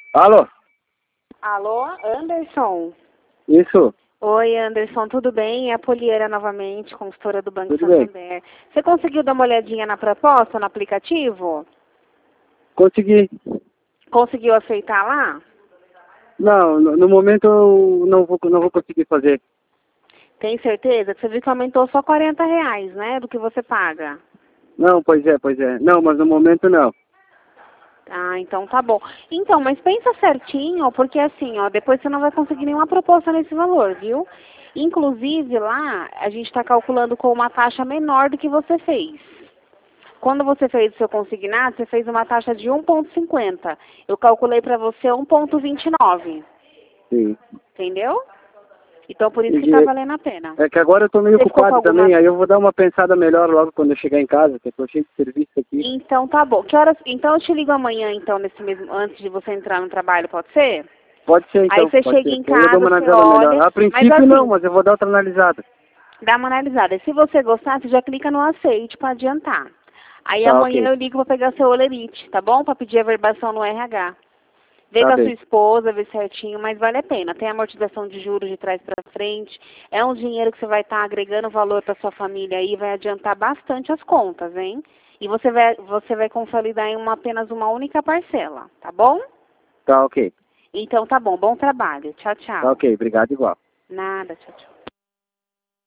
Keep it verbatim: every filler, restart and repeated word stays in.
Alô? Alô, Anderson? Isso. Oi, Anderson, tudo bem? É a Poliana novamente, consultora do Banco Tudo bem. Santander. Você conseguiu dar uma olhadinha na proposta, no aplicativo? Consegui. Conseguiu aceitar lá? Não, no, no momento eu não vou, não vou conseguir fazer. Tem certeza? Que você viu que aumentou só quarenta reais, né? Do que você paga. Não, pois é, pois é. Não, mas no momento não. Ah, então tá bom. Então, mas pensa certinho, porque assim, ó, depois você não vai conseguir nenhuma proposta nesse valor, viu? Inclusive lá, a gente está calculando com uma taxa menor do que você fez. Quando você fez o seu consignado, você fez uma taxa de um vírgula cinquenta. Eu calculei para você um vírgula vinte e nove. Sim. Entendeu? Então, por isso que está Entendi. valendo a pena. É que agora eu tô meio Você ficou com ocupado alguma... também, aí eu vou dar uma pensada melhor logo quando eu chegar em casa, que eu tô cheio de serviço aqui. Então, tá bom. Que horas... Então, eu te ligo amanhã, então, nesse mesmo... antes de você entrar no trabalho, pode ser? Pode ser Aí então, você pode chega ser. em Eu ainda dou casa, uma você analisada melhor. olha... A Mas princípio não, assim, mas eu vou dar outra analisada. dá uma analisada. Se você gostar, você já clica no aceite para adiantar. Aí Tá, amanhã ok. eu ligo para pegar seu olerite, tá bom? Para pedir a verbação no R H. Vê Tá com a sua bem. esposa, vê certinho, mas vale a pena. Tem amortização de juros de trás para frente. É um dinheiro que você vai estar agregando valor para sua família aí, vai adiantar bastante as contas, hein? E você vai, você vai consolidar em uma, apenas uma única parcela, tá bom? Tá, ok. Então tá bom, bom trabalho. Tchau, Tá, tchau. ok. Obrigado igual. Nada, tchau, tchau.